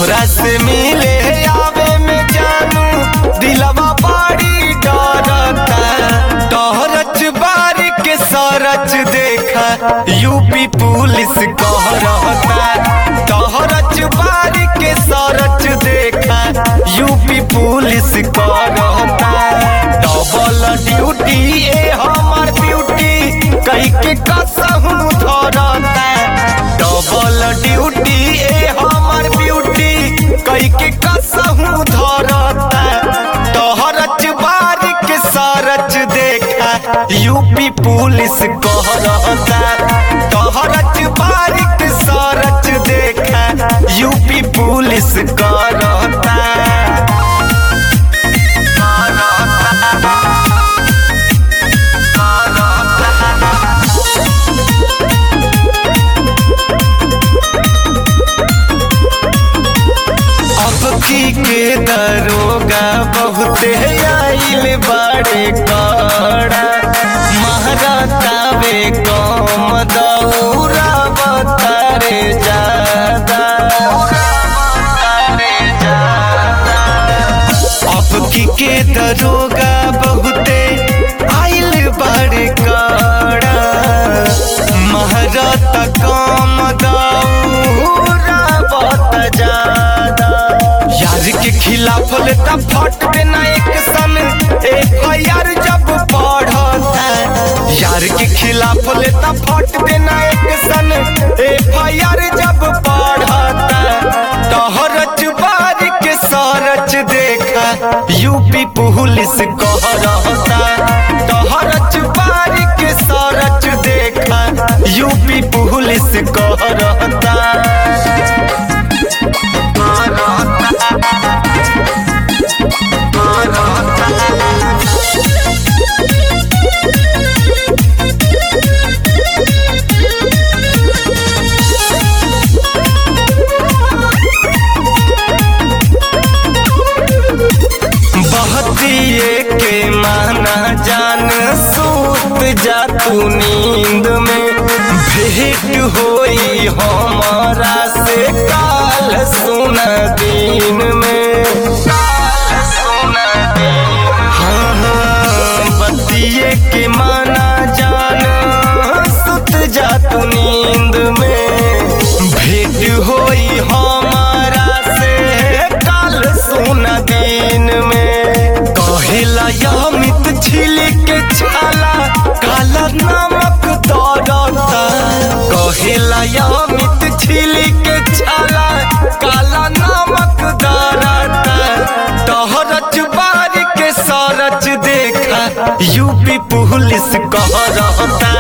तोहरा से मिले आवे में जानू दिलवा बड़ी डरता। टहरच बारी के सरच देखा यूपी पुलिस कहरता। टहरच बारी के सरच देखा यूपी पुलिस कहरता। डबल ड्यूटी ए हमार ब्यूटी कही के कसहू धरता। डबल ड्यूटी ए हमार ब्यूटी कही के कसहू धरता। टहरच बारी के सरच देखा यूपी पुलिस कहरता। टहरच बारी के सरच देखा यूपी पुलिस कहरता। के दरोगा बहुते आइल बाड़े कड़ा। महारातावे कम दौरा बतारे ज्यादा। अब के दरोगा बहुते आइल बाड़े कड़ा। महाराता कम दौरा बता ज्यादा। यार के खिलाफ लेता फट देना एक सन FIR जब पढ़ता। यार के खिलाफ लेता फट देना एक सन FIR जब पढ़ता। टहरच बारी के सरच देखा यूपी पुलिस कहरता। टहरच बारी के सरच देखा यूपी पुलिस कहरता। बहतिए के माना जान सूत जा तू नींद में। भेंट होई हमारा से काल सुना दिन में। हाँ बतिए के माना जान सूत जा तू नींद में। भेंट होई हमारा से काल सुना दिन में। कहेला अमित छिली के छाला काला नमक दरता। कहेला अमित छिली के छाला काला नमक दरता। टहरच बारी के सरच देखा यूपी पुलिस कहरता।